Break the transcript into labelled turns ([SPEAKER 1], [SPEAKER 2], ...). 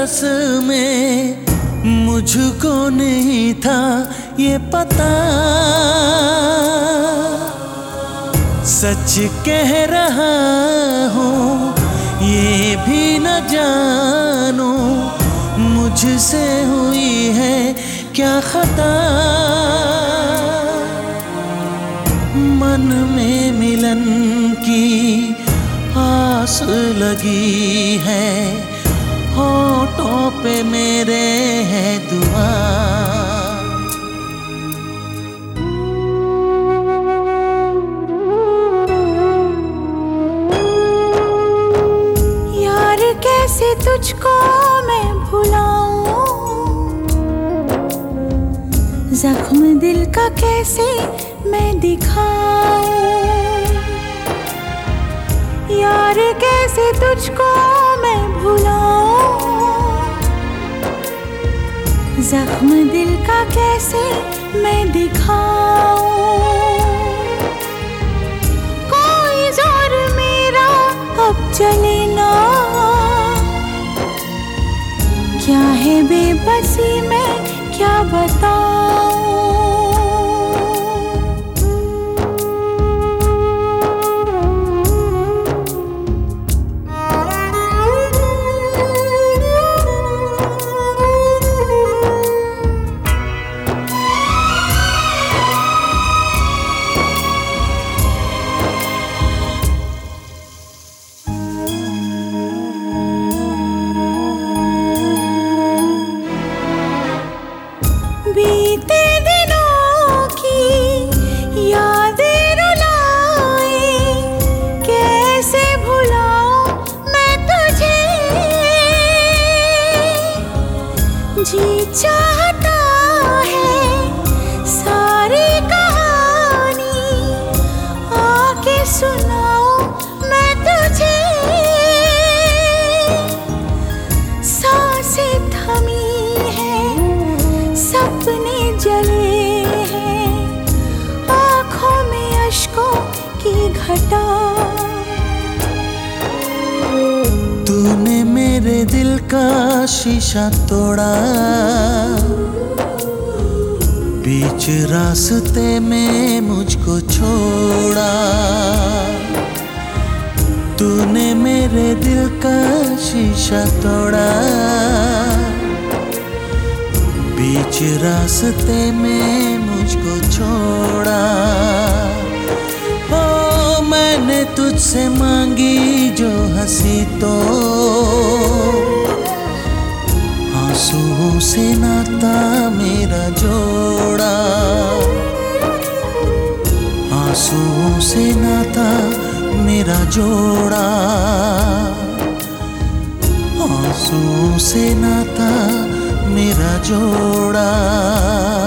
[SPEAKER 1] में मुझको नहीं था ये पता। सच कह रहा हूँ ये भी न जानू, मुझसे हुई है क्या खता। मन में मिलन की आस लगी है, होठों पे मेरे है दुआ।
[SPEAKER 2] यार कैसे तुझको मैं भुलाऊं, जख्म दिल का कैसे मैं दिखाऊं। यार कैसे तुझको मैं भुलाऊं, जख्म दिल का कैसे मैं दिखाऊं। कोई जोर मेरा अब चले ना, क्या है बेबसी मैं क्या बताऊं। बीते दिनों की यादें रुलाए, कैसे भुलाऊं मैं तुझे। जी चाहता है सारी कहानी आके सुनाऊं मैं तुझे। सांसें थमी सपने जले हैं, आँखों में अश्कों की घटा।
[SPEAKER 1] तूने मेरे दिल का शीशा तोड़ा, बीच रास्ते में मुझको छोड़ा। तूने मेरे दिल का शीशा तोड़ा, बीच रास्ते में मुझको छोड़ा। ओ मैंने तुझसे मांगी जो हंसी तो, आंसुओं से नाता मेरा जोड़ा। आंसुओं से नाता मेरा जोड़ा। आंसुओं से नाता मेरा जोड़ा।